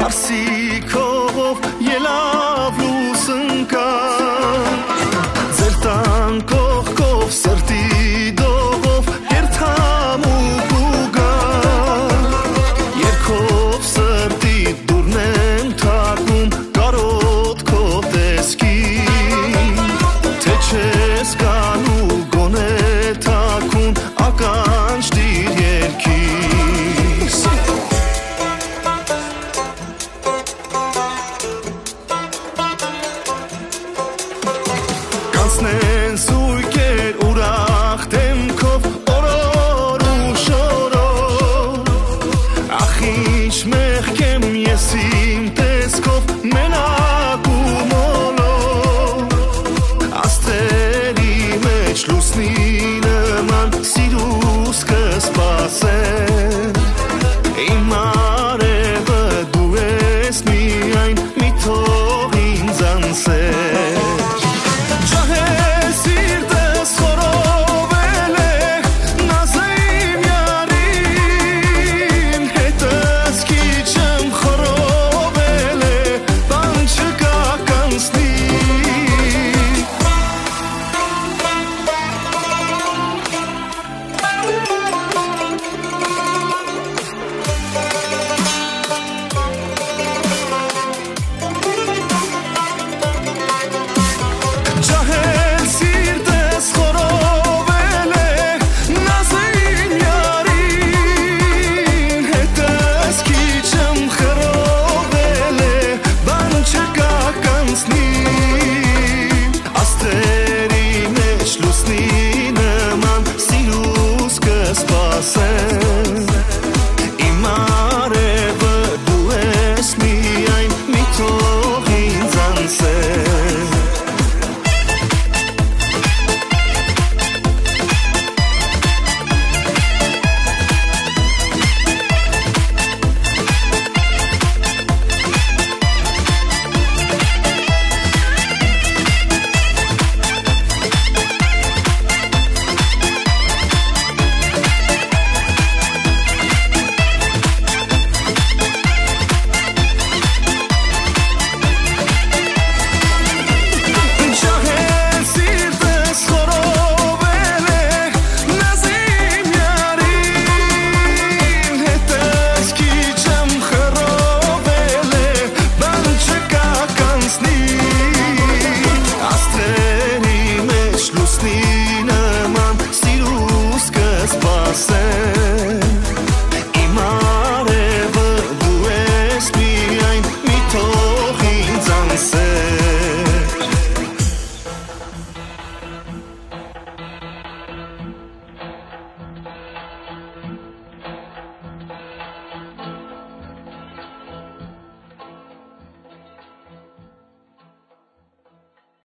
Հարսիքով ելավ լուսնկան Ձեր տան կողքով սրտի դողով երթամ ու կուգա Երկով սրտի դուրն եմ թակում կարոտքով տեսքին Թե չես գալու գոնե թակուն ականջ դիր երկիս Կանցնեն սույկեր ուրախ դեմքով օրոր ու շորով Ախ ինչ մեղք եմ ես իմ տեսքով մենակ ու մոլով Աստղերի մեջ լուսնի նման սիրուս կսպասեմ